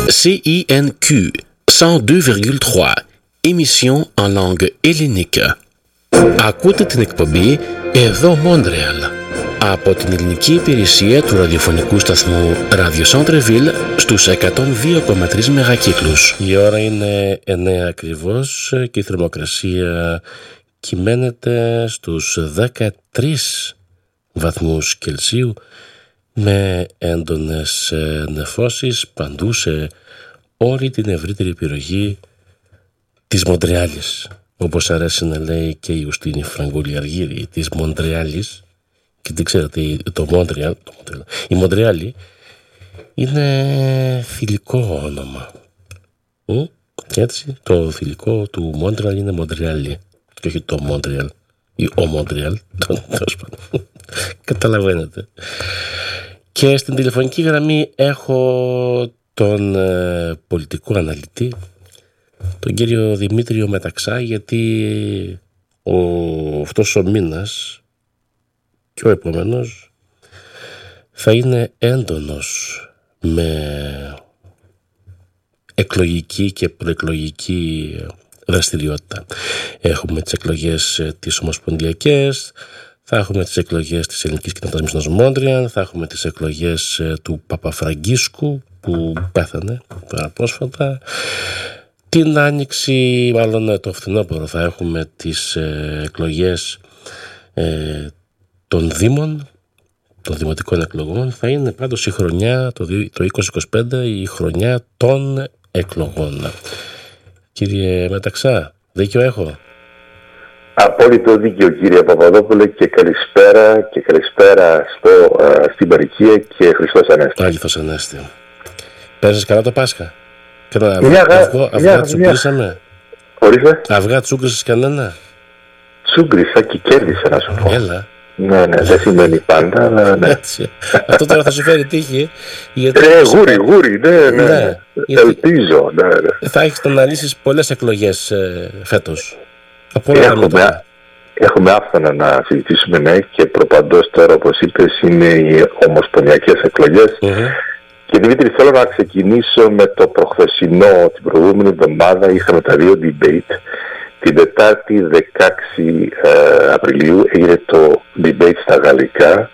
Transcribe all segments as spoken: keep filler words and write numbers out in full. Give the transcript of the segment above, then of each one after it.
C I N Q cent deux virgule trois, émission en langue ελληνική. Ακούτε την εκπομπή εδώ Μόντρεαλ από την ελληνική υπηρεσία του ραδιοφωνικού σταθμού Radio Centreville στους εκατόν δύο κόμμα τρία μεγακύκλους. Η ώρα είναι εννέα ακριβώς και η θερμοκρασία κυμαίνεται στους δεκατρείς βαθμούς Κελσίου με έντονες νεφώσεις παντού σε όλη την ευρύτερη περιοχή της Μοντρεάλης, όπως αρέσει να λέει και η Ιουστίνη Φραγκούλη Αργύρη, της Μοντρεάλης. Και δεν ξέρετε, το Μοντρεάλ, το Μοντρεάλ, η Μοντρεάλη είναι θηλυκό όνομα. Mm? Έτσι, το θηλυκό του Μοντρεάλ είναι Μοντρεάλη και όχι το Μοντρεάλ ή ο Μοντρεάλ. Καταλαβαίνετε. Και στην τηλεφωνική γραμμή έχω τον ε, πολιτικό αναλυτή, τον κύριο Δημήτριο Μεταξά, γιατί ο, αυτός ο μήνας και ο επόμενος θα είναι έντονος με εκλογική και προεκλογική δραστηριότητα. Έχουμε τις εκλογές τις ομοσπονδιακές, θα έχουμε τις εκλογές της Ελληνικής Κοινότητας Μισθών Μόντρεαλ, θα έχουμε τις εκλογές του Παπαφραγκίσκου που πέθανε τώρα πρόσφατα. Την Άνοιξη, μάλλον το φθινόπωρο, θα έχουμε τις ε, εκλογές ε, των Δήμων, των Δημοτικών εκλογών. Θα είναι πάντως η χρονιά, το, το είκοσι είκοσι πέντε, η χρονιά των εκλογών. Κύριε Μεταξά, δίκιο έχω? Απόλυτο δίκιο, κύριε Παπαδόπουλε, και καλησπέρα και καλησπέρα στο, α, στην παροικία και Χριστός Ανέστη. Άγιθος Ανέστη. Πέρασες καλά το Πάσχα? Κανένα μια, αυγό, αυγά τσούγκρισαμε? Ορίστε. Αυγά τσούγκρισες κανένα? Τσούγκρισα και κέρδισα, να σου πω. Έλα. Ναι, ναι, δεν σημαίνει πάντα, αλλά ναι. Έτσι. Αυτό τώρα θα σου φέρει τύχη. Γιατί ε, γούρι, γούρι, ναι, ναι. ναι. Ελπίζω, ναι, ναι. Θα έχεις να αναλύσεις πολλές εκλογές ε, φέτος. Έχουμε, έχουμε άφθονα να συζητήσουμε, ναι, και προπαντός τώρα, όπως είπες, είναι οι ομοσπονδιακές εκλογές. Mm-hmm. Και Δημήτρη, θέλω να ξεκινήσω με το προχθεσινό. Την προηγούμενη εβδομάδα είχαμε τα δύο debate. Την Τετάρτη δεκαέξι ε, Απριλίου έγινε το debate στα γαλλικά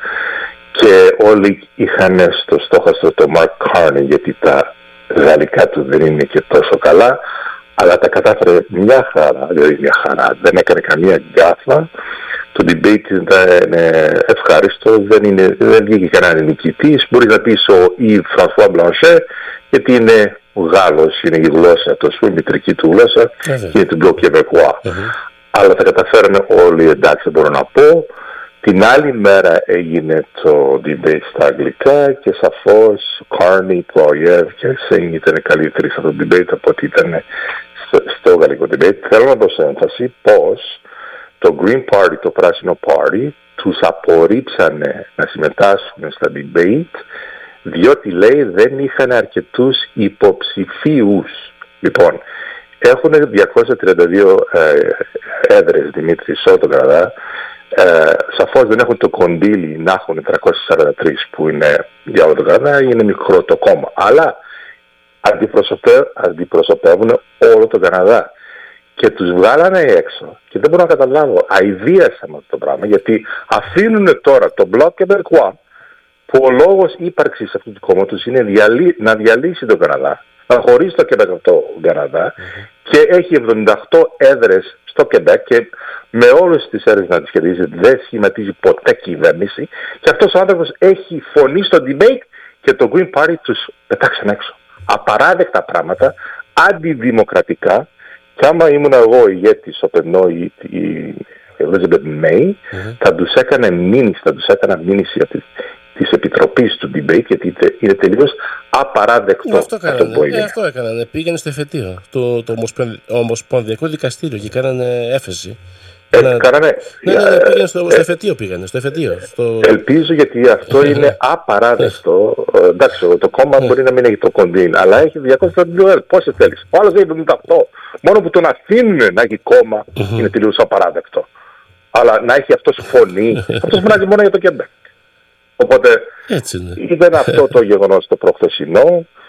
και όλοι είχαν στο στόχαστρο το Mark Carney, γιατί τα γαλλικά του δεν είναι και τόσο καλά, αλλά τα κατάφερε μια χαρά, δηλαδή μια χαρά, δεν έκανε καμία γκάφα. Το debate ήταν ευχάριστο, δεν, είναι, δεν βγήκε κανένα νικητής. Μπορεί να πεις ο Yves François Blanchet, γιατί είναι Γάλλος, είναι η γλώσσα του, η μητρική του γλώσσα, mm-hmm. είναι του Bloc Québécois. Mm-hmm. Αλλά τα καταφέρανε όλοι, εντάξει, δεν μπορώ να πω. Την άλλη μέρα έγινε το debate στα αγγλικά και σαφώς Carney, Poilievre και Singh ήταν καλύτεροι σε αυτό το debate από ότι ήταν στο, στο γαλλικό debate. Θέλω να δώσω έμφαση πως το Green Party, το πράσινο Party, τους απορρίψανε να συμμετάσχουν στα debate, διότι, λέει, δεν είχαν αρκετούς υποψηφίους. Λοιπόν, έχουν διακόσιες τριάντα δύο ε, έδρες, Δημήτρη, σε όλο τον Καναδά. Ε, σαφώς δεν έχουν το κονδύλι να έχουν τριακόσιες σαράντα τρεις που είναι για όλο τον Καναδά, είναι μικρό το κόμμα. Αλλά αντιπροσωπεύουν, αντιπροσωπεύουν όλο τον Καναδά. Και τους βγάλανε έξω. Και δεν μπορώ να καταλάβω, αηδίασα με αυτό το πράγμα, γιατί αφήνουν τώρα το Bloc Québécois, που ο λόγος ύπαρξης αυτού του κόμματος είναι διαλύ, να διαλύσει τον Καναδά, να χωρίσει το Québec από τον Καναδά, mm-hmm. και έχει εβδομήντα οκτώ έδρες στο Québec και με όλες τις έδρες να τις σχεδίζει, δεν σχηματίζει ποτέ κυβέρνηση, και αυτός ο άνθρωπος έχει φωνή στο debate και το Green Party τους πετάξαν έξω. Απαράδεκτα πράγματα, αντιδημοκρατικά. Και άμα ήμουν εγώ ηγέτης, ο Περνό ή η Elizabeth May, mm-hmm. θα τους έκανε μήνυση, θα τους έκανα μήνυση από της Επιτροπής του debate, γιατί είναι τελείως απαράδεκτο αυτό, αυτό που έγινε. Ε, αυτό έκανανε. Πήγαινε στο εφετείο, το, το Ομοσπονδιακό Δικαστήριο και κάνανε έφεση. Ε, Κάνα... κάνανε... Ναι, ναι, ναι, πήγαινε στο, στο εφετείο, πήγαινε, στο εφετείο. Στο... Ελπίζω, γιατί αυτό είναι απαράδεκτο. Εντάξει, το κόμμα μπορεί να μην έχει το κονδύλι, αλλά έχει διακόσιες δύο έδρες. Πόσες θέλεις? Ο άλλος έχει εβδομήντα οκτώ. Μόνο που τον αφήνουν να έχει κόμμα είναι τελείως απαράδεκτο. Αλλά να έχει αυτός φωνή, αυτός μιλάει μόνο για το Québec. Οπότε ήταν αυτό το γεγονός το προχθεσινό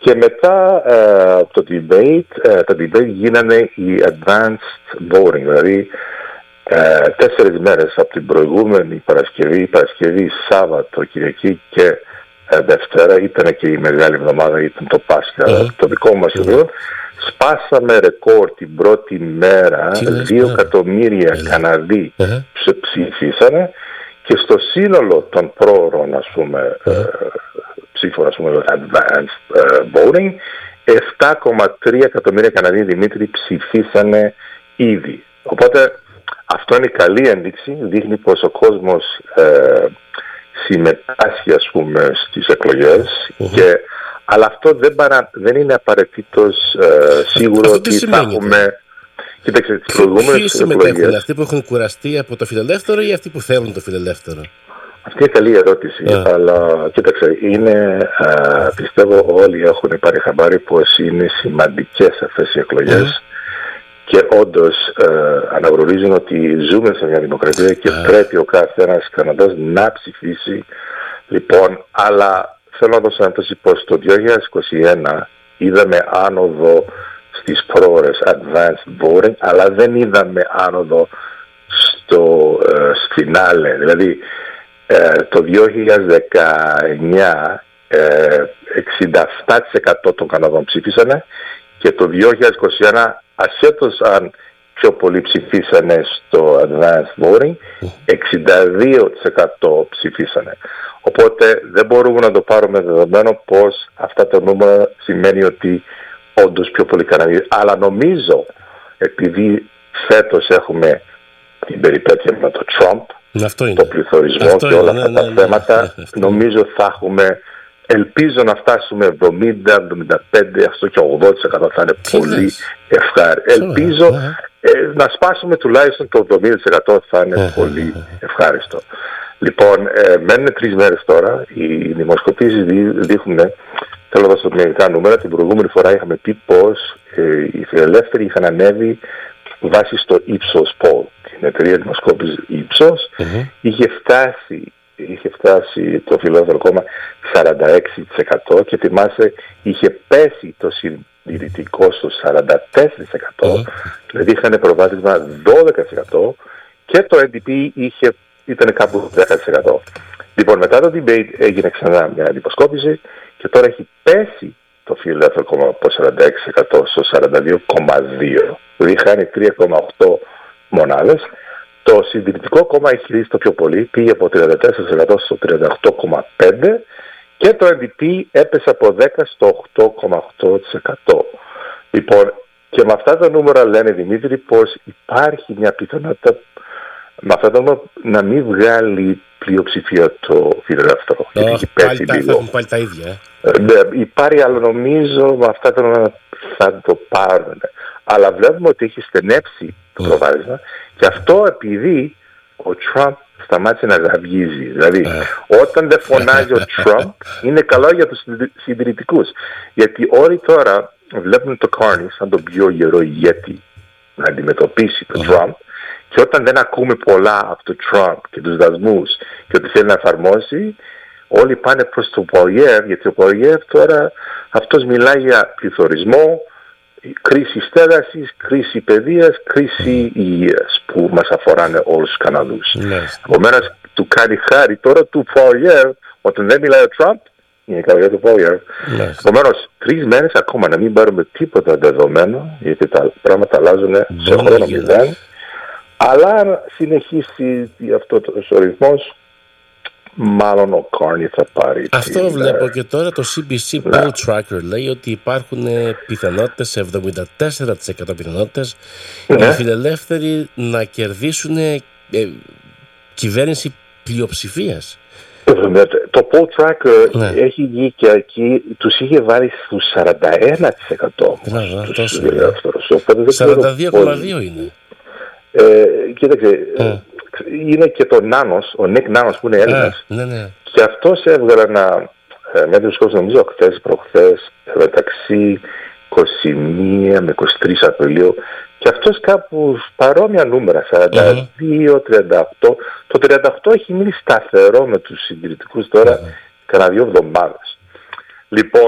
Και μετά uh, το debate, uh, τα debate γίνανε οι advanced voting, δηλαδή uh, τέσσερις μέρες από την προηγούμενη Παρασκευή, Παρασκευή, Σάββατο, Κυριακή και uh, Δευτέρα, ήταν και η Μεγάλη Εβδομάδα, ήταν το Πάσχα, mm-hmm. το δικό μας mm-hmm. εδώ. Σπάσαμε ρεκόρ την πρώτη μέρα, δύο εκατομμύρια mm-hmm. Καναδοί mm-hmm. ψήφισανε και στο σύνολο των πρόωρων, ας πούμε, mm-hmm. uh, ψήφων, ας πούμε, advanced uh, voting, επτά κόμμα τρία εκατομμύρια Καναδοί, Δημήτρη, ψηφίσανε ήδη. Οπότε αυτό είναι καλή ένδειξη, δείχνει πως ο κόσμος ε, συμμετάσχει, ας πούμε, στις εκλογές, uh-huh. και, αλλά αυτό δεν, παρα, δεν είναι απαραίτητος ε, σίγουρο ότι θα έχουμε... Κοίταξε, τις προηγούμενες Ποιοι συμμετέχουν, αυτοί που έχουν κουραστεί από το φιλελεύθερο ή αυτοί που θέλουν το φιλελεύθερο? Αυτή είναι καλή ερώτηση, yeah. αλλά κοίταξε, είναι, α, πιστεύω όλοι έχουν πάρει χαμπάρι πως είναι σημαντικές αυτές οι εκλογές mm. και όντως α, αναγνωρίζουν ότι ζούμε σε μια δημοκρατία και yeah. πρέπει ο καθένας Καναδάς να ψηφίσει. Λοιπόν, αλλά θέλω να δώσω έμφαση πως το δύο χιλιάδες είκοσι ένα είδαμε άνοδο στις πρόορες advanced voting, αλλά δεν είδαμε άνοδο στο φινάλε, δηλαδή Ε, το δύο χιλιάδες δεκαεννιά ε, εξήντα επτά τοις εκατό των Καναδών ψήφισανε και το δύο χιλιάδες είκοσι ένα, ασχέτως αν πιο πολλοί ψηφίσανε στο advanced voting, εξήντα δύο τοις εκατό ψηφίσανε. Οπότε δεν μπορούμε να το πάρουμε δεδομένο πως αυτά τα νούμερα σημαίνει ότι όντως πιο πολλοί Καναδοί. Αλλά νομίζω, επειδή φέτος έχουμε την περιπέτεια με το Trump, το πληθωρισμό αυτό και όλα είναι, αυτά ναι, τα ναι, θέματα, ναι, ναι, νομίζω θα έχουμε, ελπίζω να φτάσουμε εβδομήντα, εβδομήντα πέντε, αυτό και ογδόντα τοις εκατό θα είναι τι πολύ ευχάριστο. Ελπίζω ναι. ε, να σπάσουμε τουλάχιστον το εβδομήντα τοις εκατό θα είναι ναι, πολύ ναι, ναι. ευχάριστο. Λοιπόν, ε, μένουν τρεις μέρες τώρα, οι δημοσκοπήσεις δείχνουν, θέλω να δώσω μερικά νούμερα, την προηγούμενη φορά είχαμε πει πως ε, οι φιλελεύθεροι είχαν ανέβει βάσει στο Ipsos Poll, την εταιρεία δημοσκόπησης Ipsos, mm-hmm. είχε, φτάσει, είχε φτάσει το φιλελεύθερο κόμμα σαράντα έξι τοις εκατό και θυμάσαι είχε πέσει το συντηρητικό στο σαράντα τέσσερα τοις εκατό, mm-hmm. δηλαδή είχαν προβάδισμα δώδεκα τοις εκατό και το N D P είχε, ήταν κάπου δέκα τοις εκατό. Λοιπόν, μετά το debate έγινε ξανά μια δημοσκόπηση και τώρα έχει πέσει το φιλελεύθερο κόμμα από σαράντα έξι τοις εκατό στο σαράντα δύο κόμμα δύο, δηλαδή χάνει τρία κόμμα οκτώ μονάδες. Το συντηρητικό κόμμα έχει ρίξει το πιο πολύ, πήγε από τριάντα τέσσερα τοις εκατό στο τριάντα οκτώ κόμμα πέντε και το N D P έπεσε από δέκα στο οκτώ κόμμα οκτώ τοις εκατό. Λοιπόν, και με αυτά τα νούμερα λένε, Δημήτρη, πως υπάρχει μια πιθανότητα με αυτά τα νούμερα να μην βγάλει πλειοψηφία το φιλελεύθερο. Oh, έχει πάλι, τα, θα έχουν πάλι τα ίδια. Ε, ναι, υπάρχει, αλλά νομίζω με αυτά τα νούμερα θα το πάρουν. Αλλά βλέπουμε ότι έχει στενέψει το προβάδισμα mm. και αυτό επειδή ο Τραμπ σταμάτησε να ζαβγίζει. Δηλαδή, mm. όταν δεν φωνάζει ο Τραμπ, είναι καλό για τους συντηρητικούς. Γιατί όλοι τώρα βλέπουν το Carney σαν τον πιο γερό ηγέτη να αντιμετωπίσει τον Τραμπ mm. και όταν δεν ακούμε πολλά από τον Τραμπ και τους δασμούς και ότι θέλει να εφαρμόσει, όλοι πάνε προς το Poilievre, γιατί ο Poilievre τώρα αυτός μιλάει για πληθωρισμό, κρίση στέγασης, κρίση παιδείας, κρίση mm. υγείας που μας αφοράνε όλους τους Καναδούς. Yes. Επομένως, του κάνει χάρη τώρα του Poilievre, όταν δεν μιλάει ο Τραμπ, είναι καλό για το Poilievre. Yes. Επομένως, τρεις μέρες ακόμα να μην πάρουμε τίποτα δεδομένο, γιατί τα πράγματα αλλάζουν σε χρόνο μηδέν, αλλά αν συνεχίσει αυτό ο ρυθμός, μάλλον ο Carney θα πάρει. Αυτό την, βλέπω και τώρα το C B C ναι. Poll Tracker λέει ότι υπάρχουν πιθανότητες, εβδομήντα τέσσερα τοις εκατό πιθανότητες ναι. οι φιλελεύθεροι να κερδίσουν ε, κυβέρνηση πλειοψηφίας. Το Poll Tracker ναι. έχει βγει και εκεί, τους είχε βάλει στους σαράντα ένα τοις εκατό. σαράντα δύο κόμμα δύο είναι. Ε, κοίταξε, mm. είναι και το Νάνος, ο Νίκ Νάνος που είναι Έλληνας. Mm. Ναι, ναι. Και αυτός έβγαλε ένα, μια δημοσκόπηση νομίζω χθες προχθές, μεταξύ είκοσι μία με είκοσι τρεις Απριλίου. Και αυτός κάπου παρόμοια νούμερα, σαράντα δύο, τριάντα οκτώ. Το τριάντα οκτώ έχει μείνει σταθερό με τους συντηρητικούς τώρα mm. κανένα δύο εβδομάδες. Λοιπόν,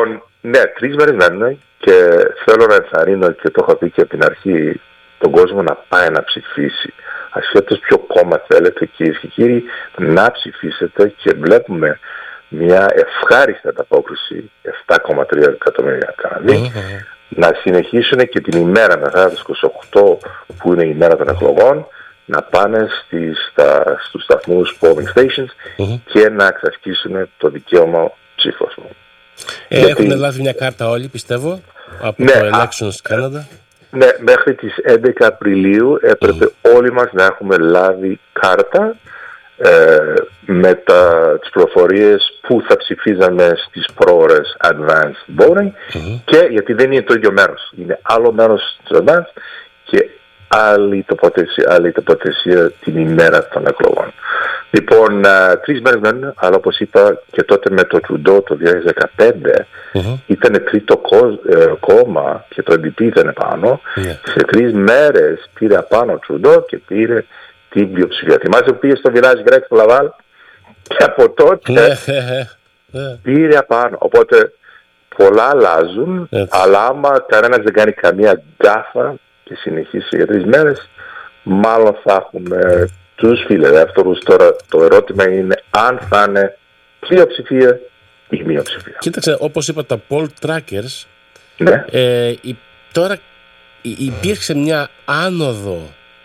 ναι, τρεις μέρες μένουν και θέλω να ενθαρρύνω, και το έχω πει και από την αρχή, τον κόσμο να πάει να ψηφίσει. Ασχέτως ποιο κόμμα θέλετε, κυρίες και κύριοι, να ψηφίσετε, και βλέπουμε μια ευχάριστη ανταπόκριση, επτά κόμμα τρία εκατομμύρια Καναδί, mm-hmm. να συνεχίσουν και την ημέρα μετά τις είκοσι οκτώ, που είναι η ημέρα των εκλογών, να πάνε στις, στα, στους σταθμούς polling stations mm-hmm. και να εξασκήσουν το δικαίωμα ψήφος μου. Ε, Γιατί... Έχουν λάβει μια κάρτα όλοι, πιστεύω, από ναι, το Elections Canada. Ναι, μέχρι τις έντεκα Απριλίου έπρεπε mm. όλοι μας να έχουμε λάβει κάρτα ε, με τα, τις πληροφορίες που θα ψηφίζαμε στις πρόορες advanced voting mm. και γιατί δεν είναι το ίδιο μέρος. Είναι άλλο μέρος της advanced και άλλη τοποθεσία, άλλη τοποθεσία την ημέρα των εκλογών. Λοιπόν, uh, τρεις μέρες μένουν, αλλά όπως είπα και τότε με το Trudeau το δύο χιλιάδες δεκαπέντε mm-hmm. ήταν τρίτο κο, ε, κόμμα και το εν ντι πι ήταν πάνω. Yeah. Σε τρεις μέρες πήρε απάνω ο Trudeau και πήρε την πλειοψηφία. Θυμάσαι που πήγε στο Village Grec στο Laval και από τότε yeah. πήρε απάνω. Οπότε πολλά αλλάζουν, yeah. αλλά άμα κανένας δεν κάνει καμία γκάφα και συνεχίσει για τρεις μέρες, μάλλον θα έχουμε τους φιλελεύθερους. Τώρα το ερώτημα είναι αν θα είναι πλειοψηφία ή μειοψηφία. Κοίταξε, όπως είπα, τα poll trackers, ναι. ε, η, τώρα υπήρξε μια άνοδο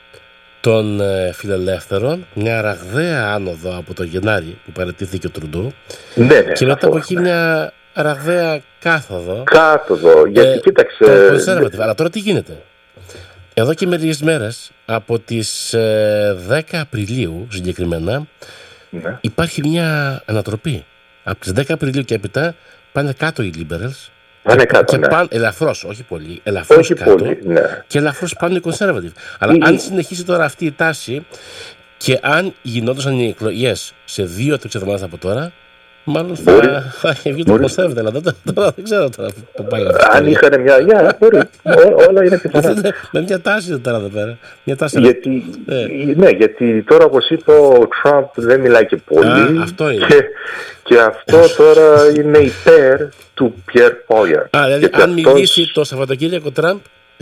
των ε, φιλελεύθερων, μια ραγδαία άνοδο από το Γενάρη που παραιτήθηκε ο Τρουντό, ναι, ναι, και μετά από εκεί ναι. μια ραγδαία κάθοδο. Κάθοδο, γιατί ε, κοίταξε... Το αλλά τώρα τι γίνεται? Εδώ και μερικές μέρες, από τις ε, δέκα Απριλίου συγκεκριμένα, ναι. υπάρχει μια ανατροπή. Από τις δέκα Απριλίου και έπειτα πάνε κάτω οι Liberals. Πάνε και, κάτω, και ναι. πάνε, ελαφρώς, όχι πολύ, ελαφρώς όχι κάτω, πολύ, ναι. και ελαφρώς πάνε οι Conservative. Αλλά η... αν συνεχίσει τώρα αυτή η τάση και αν γινόντουσαν οι εκλογές σε δύο-τρεις εβδομάδες από τώρα, μάλλον θα, θα βγει το Conservative, αλλά τώρα δεν ξέρω τώρα που πάει αυτό. Αν είχαν μια γεια, μπορεί, όλα είναι πιθανά. Με μια τάση τώρα εδώ πέρα. Μια τάση γιατί, ε. ναι, γιατί τώρα όπως είπα ο Τραμπ δεν μιλάει και πολύ. Α, αυτό είναι. Και, και αυτό τώρα είναι υπέρ του Πιέρ Πόιερ. Α, δηλαδή αν αυτός... μιλήσει το Σαββατοκύριακο Τραμπ,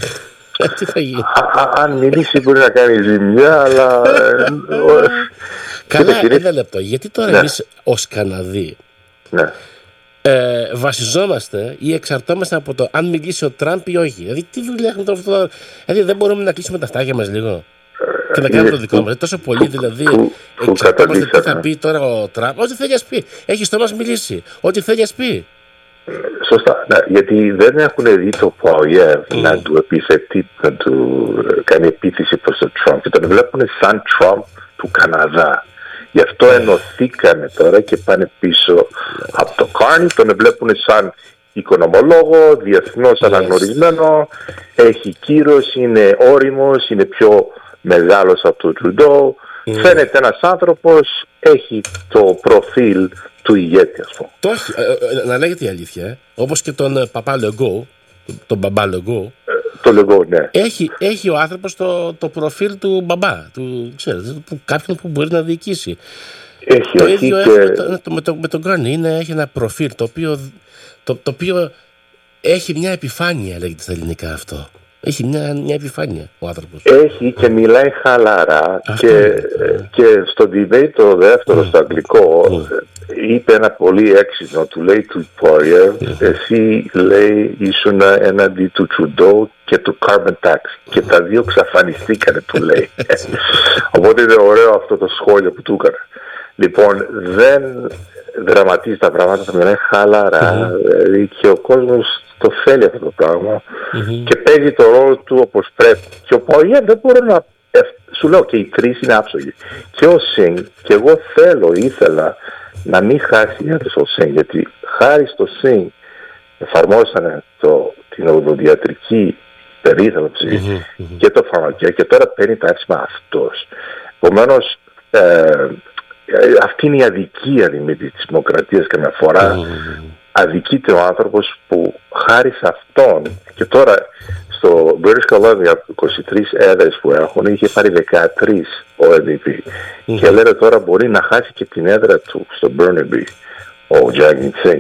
τι θα γίνει? Α, α, αν μιλήσει μπορεί να κάνει ζημιά, αλλά... Καλά, ένα λεπτό. Γιατί τώρα ναι. εμείς ως Καναδοί ναι. ε, βασιζόμαστε ή εξαρτώμαστε από το αν μιλήσει ο Τραμπ ή όχι? Δηλαδή τι δουλειά έχουμε τώρα αυτό? Δηλαδή δεν μπορούμε να κλείσουμε τα στάκια μας λίγο και να κάνουμε το δικό μας? Τόσο πολύ δηλαδή εξαρτώμαστε τι θα πει τώρα ο Τραμπ. Ό,τι θέλει ας πει. Έχει στο μας μιλήσει. Ό,τι θέλει ας πει. Σωστά, ναι, γιατί δεν έχουν δει το Πόιερ mm. να του επιθετεί, να του κάνει επίθεση προς τον Τραμπ και τον βλέπουν σαν Τραμπ του Καναδά. Γι' αυτό ενωθήκανε τώρα και πάνε πίσω από το Κάρνι, τον βλέπουν σαν οικονομολόγο, διεθνώς αναγνωρισμένο, έχει κύρος, είναι όριμος, είναι πιο μεγάλος από τον Τρουντό, mm. φαίνεται ένας άνθρωπος, έχει το προφίλ του ηγέτη, ας πούμε. Το έχει, ε, ε, να λέγεται η αλήθεια, ε. όπως και τον Παπά Λεγκό, τον Μπαμπά Λεγκό, ε, το Λεγκό, ναι. Έχει, έχει ο άνθρωπος το, το προφίλ του μπαμπά, του, ξέρετε, που, κάποιον που μπορεί να διοικήσει. Έχει, το έχει ίδιο και... έχει με, το, με, το, με τον Γκράνι, είναι, έχει ένα προφίλ το οποίο, το, το οποίο έχει μια επιφάνεια, λέγεται στα ελληνικά αυτό. Έχει μια, μια επιφάνεια ο άνθρωπος. Έχει και μιλάει χαλαρά και, και στο debate το δεύτερο mm. στο αγγλικό mm. είπε ένα πολύ έξυπνο, του λέει του Poirier, mm. εσύ λέει ήσουν έναντι του Trudeau και του carbon tax και τα δύο ξαφανιστήκανε, του λέει. Οπότε είναι ωραίο αυτό το σχόλιο που του έκανε. Λοιπόν, δεν δραματίζει τα πράγματα, θα μιλάει χαλαρά, mm-hmm. δηλαδή και ο κόσμος το θέλει αυτό το πράγμα mm-hmm. και παίζει το ρόλο του όπως πρέπει. Και ο Poirier δεν μπορώ να... Σου λέω και οι τρεις είναι άψογοι. Και ο Singh, και εγώ θέλω, ήθελα να μην χάσει η ένταση ο Singh, γιατί χάρη στο Singh εφαρμόσανε το, την οδοντιατρική περίθαλψη mm-hmm. και το φαρμακείο και τώρα παίρνει τα έψημα αυτός. Επομένως, ε, αυτή είναι η αδικία της δημοκρατίας καμιά φορά. Mm. Αδικείται ο άνθρωπος που χάρη σε αυτόν, και τώρα στο British Columbia είκοσι τρεις έδρες που έχουν είχε πάρει δεκατρείς ο εν ντι πι mm. και λένε τώρα μπορεί να χάσει και την έδρα του στο Burnaby ο Jagmeet Singh που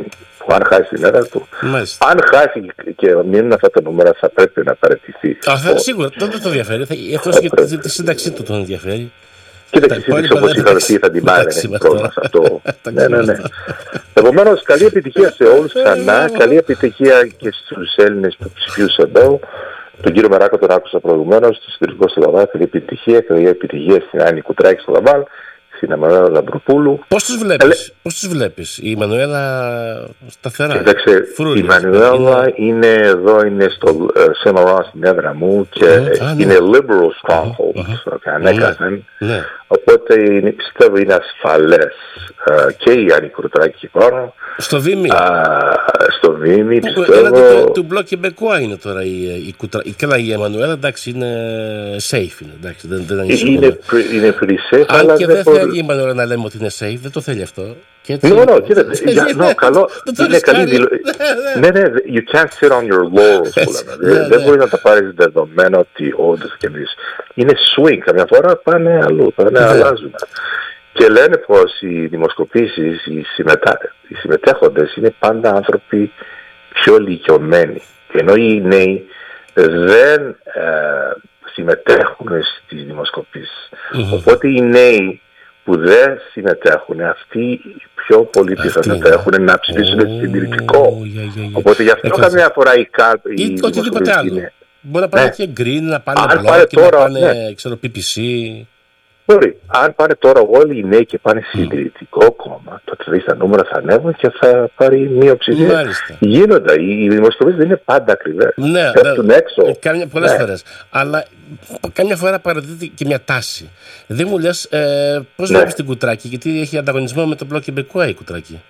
Αν χάσει την έδρα του. Μάλιστα. Αν χάσει και μείνουν αυτά τα νούμερα, θα πρέπει να παραιτηθεί. Α, σίγουρα, δεν το ενδιαφέρει. Αυτό και τη, τη σύνταξή του τον ενδιαφέρει. Κοίταξε, η σύνταξη όπως είχα δει θα την πάρει, δεν έχει πρόβλημα σε αυτό. Ναι, ναι, ναι. Επομένως, καλή επιτυχία σε όλους ξανά. Καλή επιτυχία και στους Έλληνες που ψηφίσαν εδώ. Τον κύριο Μεράκο τον άκουσα προηγουμένως, στο συντηρητικό στο Λαβάλ. Καλή επιτυχία. Καλή επιτυχία στην Άννη Κουτράκη στο Λαβάλ. Στην Εμμανουέλα Λαμπροπούλου. Πώς τους βλέπεις, ε, πώς τους βλέπεις, η Εμμανουέλα σταθερά? Κοίταξε, η Εμμανουέλα είναι εδώ, είναι στο Σεν-Λοράν στην έδρα μου και mm, είναι ah, liberal stronghold, mm-hmm. ανέκαθεν. Mm-hmm. Οπότε είναι, πιστεύω είναι ασφαλές uh, και η Άννη Κουτράκη πάνω. Στο Βήμι. Uh, στο Βήμι, πιστεύω. Έναντι του μπλοκ Κεμπεκουά είναι τώρα η, η, η, καλά, η Εμμανουέλα, εντάξει, είναι safe, είναι, εντάξει, δεν, δεν είναι, είναι, είναι pretty safe, αν αλλά και δεν θέλει η Εμμανουέλα να λέμε ότι είναι safe, δεν το θέλει αυτό. Ναι, ναι, κοίτατε, καλό, είναι καλή δηλώση. Ναι, ναι, you can't sit on your laurels, που λέμε. Δεν μπορεί να τα πάρεις δεδομένο ότι όντως θα κερδίσει. Είναι swing, καμιά φορά πάνε αλλού, πάνε αλλάζουν. Και λένε πως οι δημοσκοπήσεις, οι, συμμετά... οι συμμετέχοντες είναι πάντα άνθρωποι πιο ηλικιωμένοι. Ενώ οι νέοι δεν ε, συμμετέχουν στις δημοσκοπήσεις. Mm-hmm. Οπότε οι νέοι που δεν συμμετέχουν, αυτοί πιο πολύ πιθανότητα έχουν να ψηφίσουν oh, συντηρητικό. Yeah, yeah, yeah. Οπότε γι' αυτό Έκασε. καμιά φορά η κάλπ... Ή οτιδήποτε άλλο. Είναι... Μπορεί να πάνε ναι. και green, να πάνε μπλοκ, να πάνε ναι. ξέρω, πι πι σι. Μπορεί. Αν πάνε τώρα όλοι οι νέοι και πάνε συντηρητικό κόμμα, τότε δηλαδή τα νούμερα θα ανέβουν και θα πάρει μειοψηφία. Γίνονται. Οι δημοσκοπήσεις δεν είναι πάντα ακριβές. Ναι, πέφτουν έξω. Κάμια, πολλές ναι. φορές. Αλλά κάμια φορά παραδίδεται και μια τάση. Δεν μου λες ε, πώς ναι. βλέπεις την Κουτράκη, γιατί έχει ανταγωνισμό με τον μπλοκ Κεμπεκουά η Κουτράκη.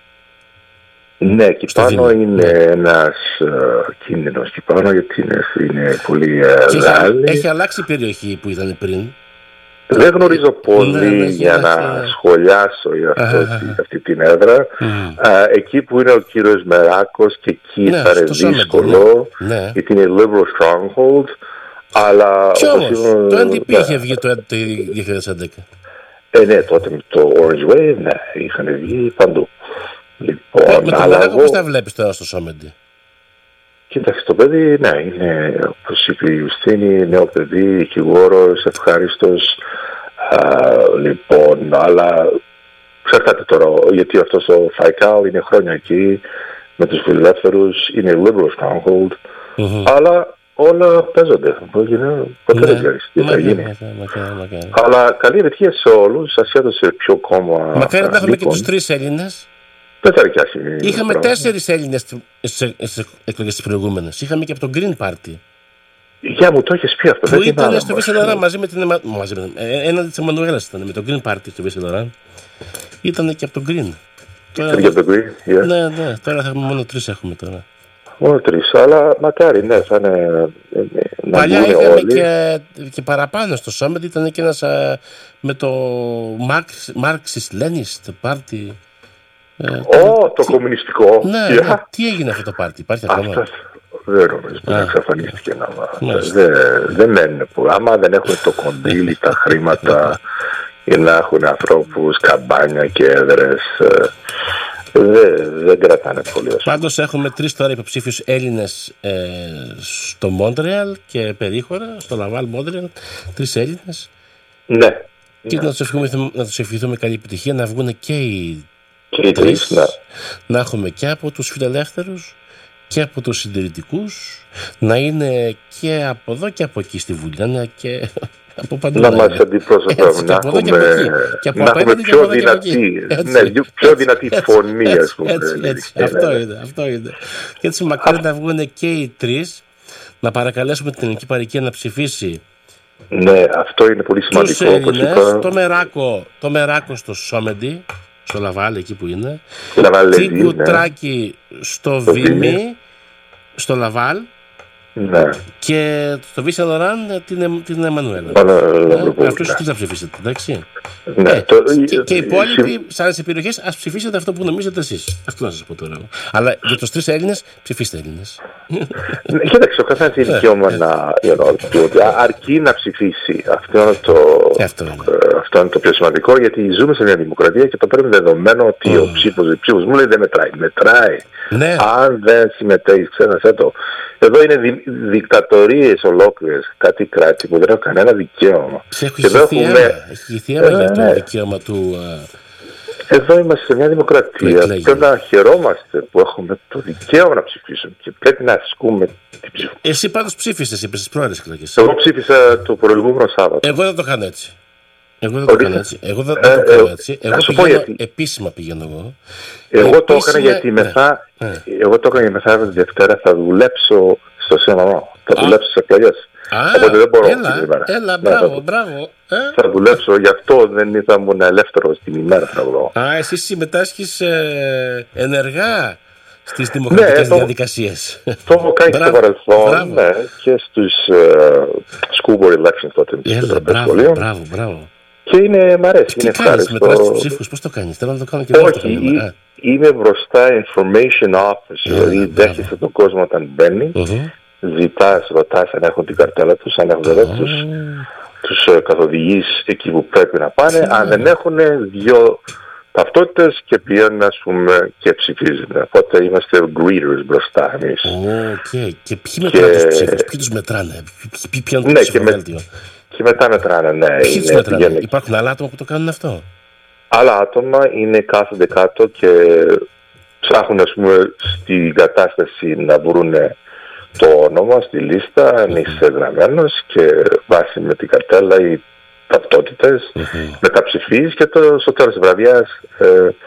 Ναι, και πάνω είναι ναι. ένας uh, κίνδυνος και πάνω γιατί είναι, είναι πολύ uh, έχει, έχει αλλάξει η περιοχή που ήταν πριν. Δεν γνωρίζω πολύ ναι, ναι, για να ναι. σχολιάσω για αυτό, uh, αυτή την έδρα. Uh, uh, εκεί που είναι ο κύριος Μεράκος και εκεί ναι, θα είναι δύσκολο, ναι. γιατί είναι liberal stronghold. Αλλά κι όμως, είπα, το εν ντι πι ναι. είχε βγει το δύο χιλιάδες έντεκα. Ε, ναι, τότε με το Orange Wave, ναι, είχαν βγει παντού. Λοιπόν, ε, με τον Μεράκο πώς τα βλέπεις τώρα στο Σόμεντι? Κοίταξε, το παιδί, ναι, είναι, όπως είπε η Ιουστίνη, νέο παιδί, δικηγόρος, ευχάριστος, α, λοιπόν, αλλά ξέρετε τώρα, γιατί αυτός ο Φαϊκάου είναι χρόνια εκεί, με τους φιλελεύθερους, είναι liberal stronghold, mm-hmm. αλλά όλα παίζονται, ποτέ δεν ξέρεις τι θα γίνει. Αλλά καλή επιτυχία σε όλους, ασχέτως σε ποιο κόμμα. Μακάρι να έχουμε και τους τρεις Έλληνες. Είχαμε τέσσερις Έλληνες στις εκλογές τις προηγούμενες. Είχαμε και από το Green Party. Για μου το έχεις πει αυτό. Που ήταν στο Βίσελοράν μαζί με την Εμμανουέλα. Ένα της Εμμανουέλας ήταν με το Green Party στο Βίσελοράν. Ήταν και από το Green. Ήταν και από το Green, yeah. Ναι, ναι, τώρα θα έχουμε μόνο τρεις έχουμε τώρα. Μόνο τρεις, αλλά μακάρι, ναι, θα είναι. Παλιά είχαμε και, και παραπάνω στο Σόμεντ, ήταν και ένας α, με το Marxist Leninist Party. Ω, oh, το τι... κομμουνιστικό. Ναι, yeah. ναι, τι έγινε αυτό το πάρτι, υπάρχει ακόμα? Δεν νομίζω πως εξαφανίστηκε. Δεν, δεν μένουν που άμα δεν έχουν το κονδύλι, τα χρήματα ή να έχουν ανθρώπους, καμπάνια και έδρες, δεν, δεν κρατάνε πολύ. Πάντως έχουμε τρεις τώρα υποψήφιους Έλληνες ε, στο Μόντρεαλ και περίχωρα, στο Λαβάλ Μόντρεαλ, τρεις Έλληνες. Ναι. Και ναι. να τους ευχηθούμε, να τους ευχηθούμε καλή επιτυχία, να βγουν και οι και τρεις, ναι. να έχουμε και από τους φιλελεύθερους και από τους συντηρητικούς, να είναι και από εδώ και από εκεί στη Βουλή, να είναι και από παντού. Να μας αντιπροσωπεύουν, να έχουμε, να έχουμε πιο δυνατή, ναι, πιο δυνατή φωνή, ας πούμε. Έτσι, έτσι, αυτό είναι, αυτό είναι. Και έτσι μακάρι να βγουν και οι τρεις, να παρακαλέσουμε την ελληνική παροικία να ψηφίσει. Ναι, αυτό είναι πολύ σημαντικό. Τους Έλληνες, το Μεράκο, το Μεράκο στο Σόμεντι, στο Λαβάλ εκεί που είναι, την Κουτράκη ναι. στο Βήμι, στο Λαβάλ Ναι. Και το Βίσια Λοράν την, την Εμμανουέλα. Ε, Αυτούς τι θα ψηφίσετε, εντάξει. Ναι, ε, το, και, και οι υπόλοιποι, σαν τις περιοχές, ας ψηφίσετε αυτό που νομίζετε εσείς. Αυτό να σας πω τώρα. Αλλά για τους τρεις Έλληνες, ψηφίστε Έλληνες. Ναι, κοίταξε, ο καθένας έχει δικαίωμα να αρκεί να ψηφίσει. Αυτό είναι, το, αυτό, είναι. αυτό είναι το πιο σημαντικό, γιατί ζούμε σε μια δημοκρατία και το πρέπει δεδομένο ότι mm. ο ψήφος, ψήφος μου λέει δεν μετράει. Μετράει. Ναι. Αν δεν συμμετέχεις, ξέρετε το. Εδώ είναι δι, δικτατορίες ολόκληρες, κάτι κράτη που δεν έχουν κανένα δικαίωμα. Έχει χυθεί αίμα για το δικαίωμα του. Εδώ είμαστε σε μια δημοκρατία. Πρέπει να χαιρόμαστε που έχουμε το δικαίωμα να ψηφίσουμε και πρέπει να ασκούμε την ψηφοφορία. Εσύ πάντως ψήφισες, είπες, στις πρώτες εκλογές. Εγώ ψήφισα το προηγούμενο Σάββατο. Εγώ δεν το κάνω έτσι. Εγώ δεν το κάνω έτσι. Εγώ δεν το κάνω έτσι. Εγώ πηγαίνω, επίσημα πηγαίνω εγώ. Εγώ το έκανα γιατί μετά, εγώ το έκανα γιατί μετά τη Δευτέρα θα δουλέψω στο ΣΕΜΑ. Θα δουλέψω στις εκλογές. Α, οπότε δεν μπορώ έλα, την ημέρα. Έλα, μπράβο, ναι, μπράβο. Ε? Θα δουλέψω, γι' αυτό δεν ήμουν ελεύθερος την ημέρα. Θα βρω. Α, εσύ συμμετάσχεις ε, ενεργά στις δημοκρατικές ναι, διαδικασίες. Το έχω κάνει στο παρελθόν ναι, και στους uh, school board elections τότε. Έλα, μπράβο, μπράβο, μπράβο. Και είναι, μ' αρέσει, τι είναι ευχάριστο. Μετράς τους ψήφους, πώς το κάνεις, θέλω να το κάνω και εγώ. Όχι, ή, είμαι μπροστά information officer, δηλαδή δέχεσαι τον κόσμο όταν μπαίνει. Uh-huh. Ζητάς, ρωτάς αν έχουν την καρτέλα τους, αν έχουν βέβαια τους, τους uh, καθοδηγείς εκεί που πρέπει να πάνε. Αν δεν έχουν δύο ταυτότητες και πηγαίνουν ας πούμε και ψηφίζουν. Οπότε είμαστε greeters μπροστά εμείς. Okay. Και ποιοι μετράνε τους ψήφους, ποιοι τους μετράνε, ποιοι πιάνουν το ναι, ψηφοδέλτιο. Και, με, και μετά μετράνε, ναι. Ποιοι τους μετράνε, πηγαίνουν... υπάρχουν άλλα άτομα που το κάνουν αυτό. Άλλα άτομα είναι κάθονται κάτω και ψάχνουν ας πούμε στην κατάσταση να βρουν το όνομα στη λίστα, αν είσαι γραμμένος και βάσει με την καρτέλα οι ταυτότητες, mm-hmm. μεταψηφίσεις και το, στο τέλος της βραδιάς ε,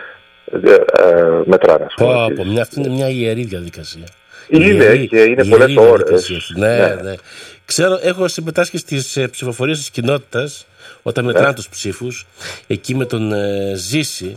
ε, ε, μετράνε. Πω, πω, μια, αυτή είναι μια ιερή διαδικασία. Είναι ιερή, και είναι πολλές ώρες. Ναι, ναι. ναι. Ξέρω, έχω συμμετάσχει στις ε, ψηφοφορίες της κοινότητας όταν μετράνε ναι. τους ψήφους εκεί με τον ε, Ζήση,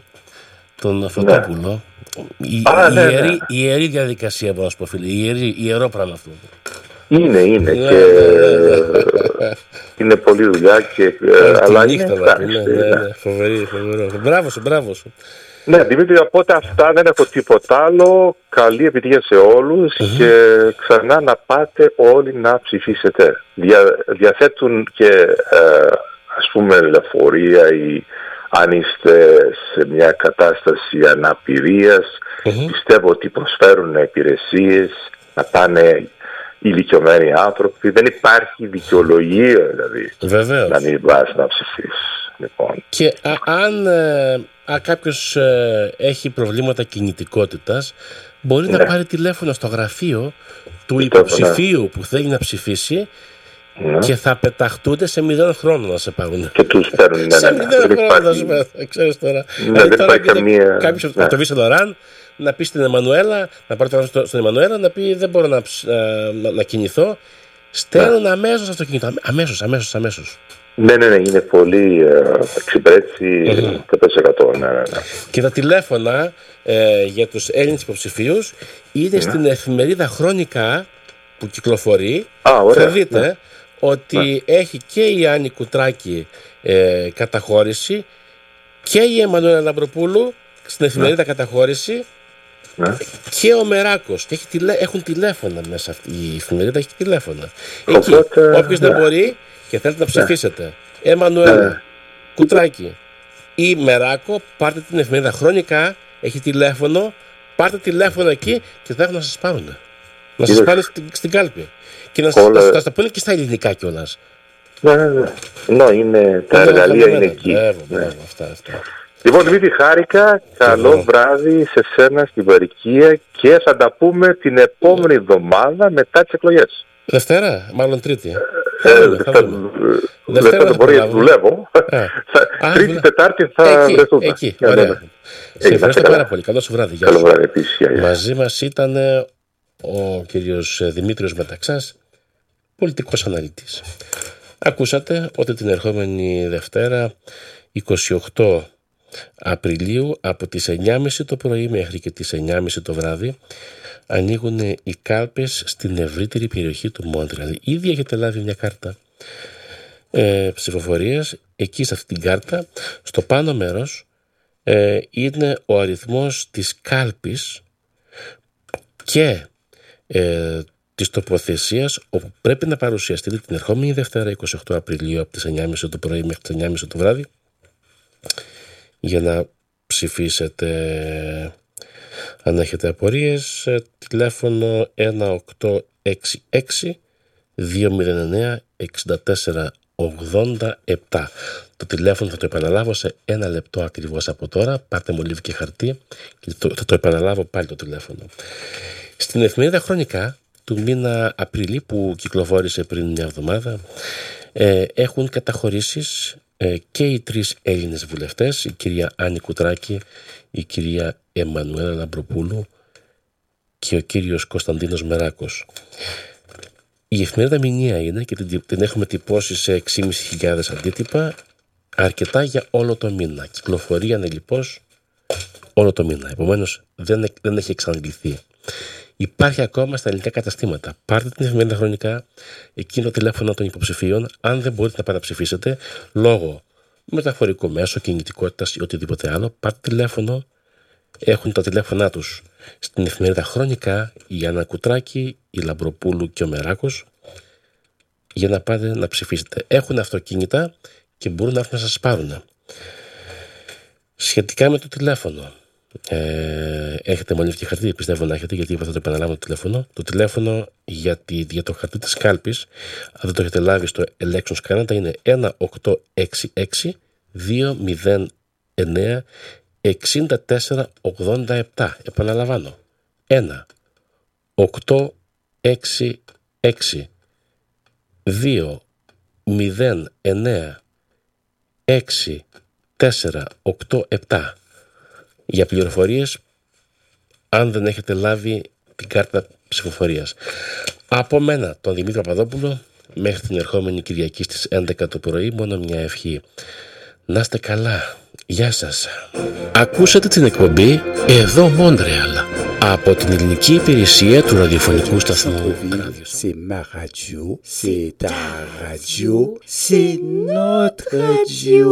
τον Φωτόπουλο. Ναι. Η, Α, η, ναι, ιερή, ναι. η ιερή διαδικασία, μπορώ να σου πω, φίλε. Η ιερή, ιερό πράγμα αυτό. Είναι, είναι ναι, και ναι, ναι. είναι πολλή δουλειά και ε, αλλά είναι ευχάριστη. Ναι, ναι, ναι, φοβερή, φοβερό. Μπράβο σου, μπράβο σου. Ναι, Δημήτρη, οπότε αυτά δεν έχω τίποτα άλλο. Καλή επιτυχία σε όλους mm-hmm. και ξανά να πάτε όλοι να ψηφίσετε. Δια, διαθέτουν και ε, ας πούμε λεωφορεία ή αν είστε σε μια κατάσταση αναπηρίας, mm-hmm. πιστεύω ότι προσφέρουν υπηρεσίες να πάνε ηλικιωμένοι άνθρωποι. Δεν υπάρχει δικαιολογία δηλαδή Βεβαίως. να μην πας να ψηφίσεις. Λοιπόν. Και α, αν ε, α, κάποιος ε, έχει προβλήματα κινητικότητας, μπορεί ναι. να πάρει τηλέφωνο στο γραφείο του υποψηφίου ναι. που θέλει να ψηφίσει ναι. και θα πεταχτούνται σε μηδέν χρόνο να σε πάρουν. Και τους παίρνουν ναι, σε μηδέν ναι, χρόνο να σε πάρουν, ξέρεις τώρα. Ναι, δεν υπάρχει καμία... Κάποιος από ναι. το Βίσια Λοράν να πει στην Εμμανουέλα, να πάρει το στον Εμμανουέλα, να πει δεν μπορώ να, να, να κινηθώ. Στέλνουν ναι. αμέσως αυτοκίνητο. Αμέσως, αμέσως, αμέσως. Ναι, ναι, ναι, είναι πολύ εξυπηρέτηση εκατό τοις εκατό. Ναι, ναι, ναι. Και τα τηλέφωνα ε, για τους Έλληνες υποψηφίους είναι ναι. στην εφημερίδα Χρονικά που κυκλοφορεί. Α, ωραία. Θα δείτε ναι. ότι ναι. έχει και η Άννη Κουτράκη ε, καταχώρηση και η Εμμανουέλα Λαμπροπούλου στην εφημερίδα ναι. καταχώρηση. Ναι. Και ο Μεράκος και έχει τηλέ, έχουν τηλέφωνα μέσα αυτή η εφημερίδα, έχει τηλέφωνα. Εκεί, οπότε, όποιος ναι. δεν μπορεί και θέλετε να ψηφίσετε ναι. Εμμανουέλα, ναι. Κουτράκη ή Μεράκο, πάρτε την εφημερίδα Χρονικά, έχει τηλέφωνο, πάρτε τηλέφωνο εκεί και θα έρθουν να σας πάρουν. Να σας πάρουν στην, στην κάλπη. Και να σας, να, να τα πούνε και στα ελληνικά κιόλας. Ναι, ναι, ναι. No, είναι, τα ναι, εργαλεία ναι, είναι ναι, εκεί. Ναι, ναι. ναι, αυτά, αυτά. Λοιπόν, Δημήτρη, χάρηκα. Καλό ναι. βράδυ σε σένα στην Παροικία και θα τα πούμε την επόμενη εβδομάδα μετά τις εκλογές. Δευτέρα, μάλλον Τρίτη. Ε, ε, Δευτέρα δεν μπορεί, δουλεύω. Τρίτη, Τετάρτη θα βρεθούμε. Εκεί, ωραία. Σε ευχαριστώ πάρα πολύ. Καλό σου βράδυ. Καλό βράδυ επίσης. Μαζί μας ήταν ο κύριος Δημήτριος Μεταξάς, πολιτικός αναλυτής. Ακούσατε ότι την ερχόμενη Δευτέρα, είκοσι οκτώ Απριλίου από τις εννιά και μισή το πρωί μέχρι και τις εννιά και μισή το βράδυ ανοίγουν οι κάλπες στην ευρύτερη περιοχή του Μόντρεαλ. Ήδη έχετε λάβει μια κάρτα ε, ψηφοφορίας. Εκεί σε αυτή την κάρτα, στο πάνω μέρος, ε, είναι ο αριθμός της κάλπης και ε, της τοποθεσίας όπου πρέπει να παρουσιαστείτε την ερχόμενη Δευτέρα εικοστή όγδοη Απριλίου από τις εννιά και μισή το πρωί μέχρι τις εννιά και μισή το βράδυ για να ψηφίσετε. Αν έχετε απορίες, τηλέφωνο ένα οκτώ έξι έξι δύο μηδέν εννέα έξι τέσσερα ογδόντα επτά. Το τηλέφωνο θα το επαναλάβω σε ένα λεπτό ακριβώς από τώρα. Πάρτε μολύβι και χαρτί και το, θα το επαναλάβω πάλι το τηλέφωνο. Στην εφημερίδα Χρονικά του μήνα Απριλίου που κυκλοφόρησε πριν μια εβδομάδα ε, έχουν καταχωρήσεις ε, και οι τρεις Έλληνες βουλευτές, η κυρία Άννη Κουτράκη, η κυρία Εμμανουέλα Λαμπροπούλου και ο κύριος Κωνσταντίνος Μεράκος. Η εφημερίδα μηνιαία είναι και την, την έχουμε τυπώσει σε έξι χιλιάδες πεντακόσια αντίτυπα, αρκετά για όλο το μήνα. Κυκλοφορεί ανελιπώς όλο το μήνα. Επομένως δεν, δεν έχει εξαντληθεί. Υπάρχει ακόμα στα ελληνικά καταστήματα. Πάρτε την εφημερίδα Χρονικά, εκείνο το τηλέφωνο των υποψηφίων. Αν δεν μπορείτε να παραψηφίσετε λόγω μεταφορικού μέσου, κινητικότητας ή οτιδήποτε άλλο, πάρτε τηλέφωνο. Έχουν τα τηλέφωνά τους στην εφημερίδα Χρονικά η Άννα Κουτράκη, η Λαμπροπούλου και ο Μεράκος για να πάτε να ψηφίσετε. Έχουν αυτοκίνητα και μπορούν να έρθουν να σας πάρουν. Σχετικά με το τηλέφωνο, ε, έχετε μολύβι και χαρτί, πιστεύω να έχετε, γιατί θα το επαναλάβω το τηλέφωνο. Το τηλέφωνο για, τη, για το χαρτί της κάλπης, αν δεν το έχετε λάβει στο Elections Canada, είναι ένα οκτώ έξι έξι δύο μηδέν εννέα έξι τέσσερα ογδόντα επτά. Επαναλαμβάνω. ένα οκτώ έξι έξι δύο μηδέν εννέα έξι τέσσερα οκτώ επτά. Για πληροφορίες, αν δεν έχετε λάβει την κάρτα ψηφοφορίας. Από μένα, τον Δημήτρη Παπαδόπουλο, μέχρι την ερχόμενη Κυριακή στις έντεκα το πρωί, μόνο μια ευχή. Να είστε καλά. Γεια σας. Ακούσατε την εκπομπή «Εδώ Μόντρεαλ» από την ελληνική υπηρεσία του ραδιοφωνικού σταθμού. C'est ma radio, c'est ta radio, c'est notre radio.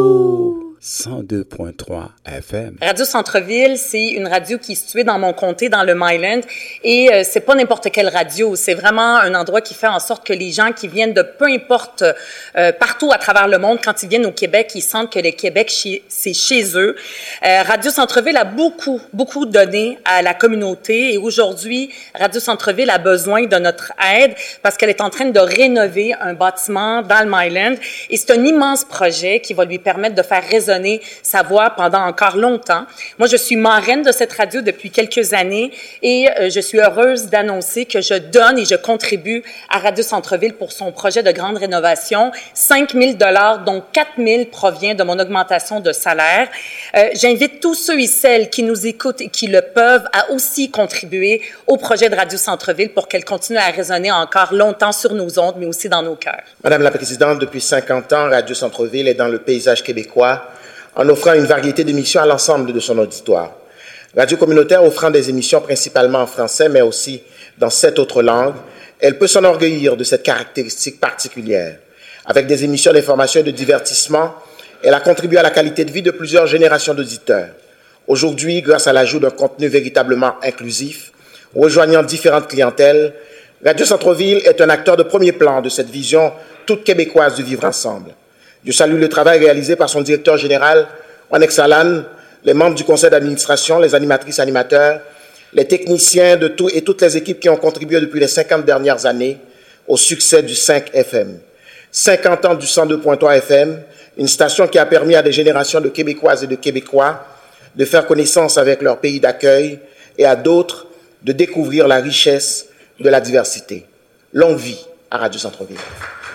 cent deux virgule trois F M. Radio Centre-Ville, c'est une radio qui est située dans mon comté, dans le Myland, et euh, c'est pas n'importe quelle radio. C'est vraiment un endroit qui fait en sorte que les gens qui viennent de peu importe euh, partout à travers le monde, quand ils viennent au Québec, ils sentent que le Québec, c'est chez eux. Euh, Radio Centre-Ville a beaucoup, beaucoup donné à la communauté, et aujourd'hui, Radio Centre-Ville a besoin de notre aide parce qu'elle est en train de rénover un bâtiment dans le Myland, et c'est un immense projet qui va lui permettre de faire résonner sa voix pendant encore longtemps. Moi, je suis marraine de cette radio depuis quelques années et euh, je suis heureuse d'annoncer que je donne et je contribue à Radio Centre-Ville pour son projet de grande rénovation. cinq mille dollars, dont quatre mille provient de mon augmentation de salaire. Euh, j'invite tous ceux et celles qui nous écoutent et qui le peuvent à aussi contribuer au projet de Radio Centre-Ville pour qu'elle continue à résonner encore longtemps sur nos ondes, mais aussi dans nos cœurs. Madame la Présidente, depuis cinquante ans, Radio Centre-Ville est dans le paysage québécois en offrant une variété d'émissions à l'ensemble de son auditoire. Radio communautaire offrant des émissions principalement en français, mais aussi dans sept autres langues, elle peut s'enorgueillir de cette caractéristique particulière. Avec des émissions d'information et de divertissement, elle a contribué à la qualité de vie de plusieurs générations d'auditeurs. Aujourd'hui, grâce à l'ajout d'un contenu véritablement inclusif, rejoignant différentes clientèles, Radio Centre-Ville est un acteur de premier plan de cette vision toute québécoise du vivre ensemble. Je salue le travail réalisé par son directeur général, Onex Alan, les membres du conseil d'administration, les animatrices et animateurs, les techniciens de tout et toutes les équipes qui ont contribué depuis les cinquante dernières années au succès du cinq F M. cinquante ans du cent deux virgule trois F M, une station qui a permis à des générations de Québécoises et de Québécois de faire connaissance avec leur pays d'accueil et à d'autres de découvrir la richesse de la diversité. Longue vie à Radio Centre-Ville.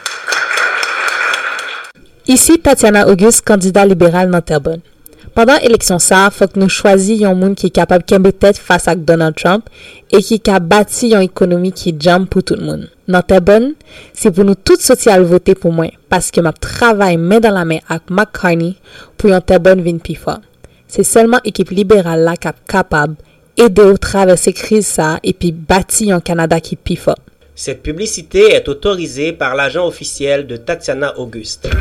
Ici Tatiana Auguste, candidat libéral dans Terrebonne. Pendant l'élection ça, il faut que nous choisissions un monde qui est capable de camper tête face à Donald Trump et qui a bâti une économie qui jam pour tout le monde. Dans Terrebonne, c'est pour nous toutes sociales voter pour moi parce que je travaille main dans la main avec Mark Carney pour un Terrebonne vin plus fort. c'est seulement équipe libérale là qui est capable d'aider au traverser crise ça et puis bâtir un Canada qui piffe. Cette publicité est autorisée par l'agent officiel de Tatiana Auguste.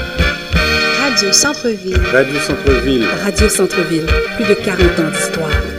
Radio Centre-Ville. Radio Centre-Ville. Radio Centre-Ville. Plus de quarante ans d'histoire.